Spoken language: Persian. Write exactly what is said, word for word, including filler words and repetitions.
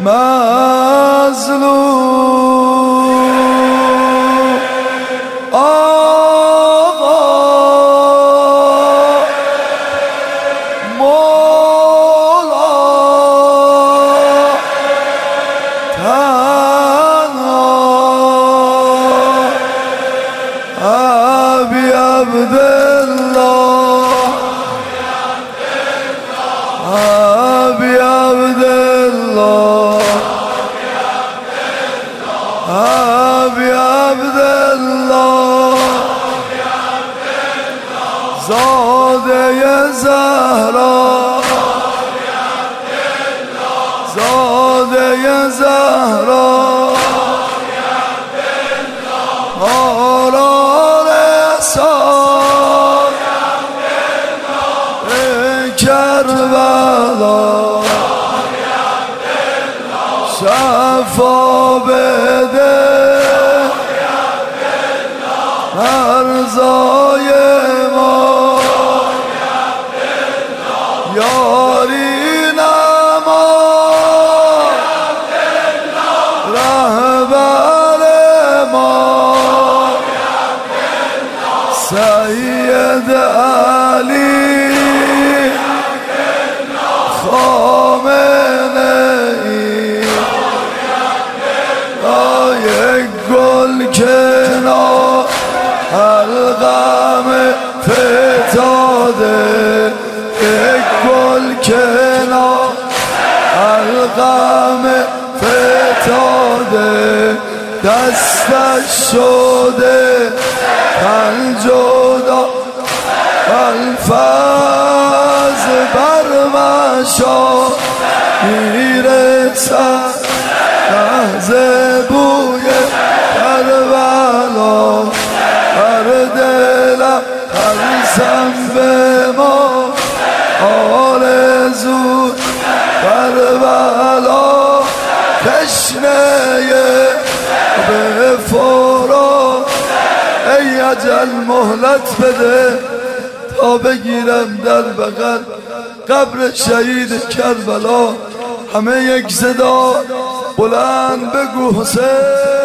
مظلوم آقا مولا تنها ابی عبدالله ابی عبدالله ابی عبدالله زاده زهرا زاده زهرا آرار ساد کربلا شفا بده مرزای ما یاری نما رهبر ما سید علی خامنه ای یک گل کنار حلقم فتاده یک گل کنار حلقم فتاده دستش شده تن جدا الفاظ بر مشا میرسد لحظه بوی کربلا بر دلم ترسم به ما آرزو کربلا تشنه به فرو ای اجل مهلت بده تا بگیرم در بغل قبر شهید کربلا همه یک صدا بلند بگو حسین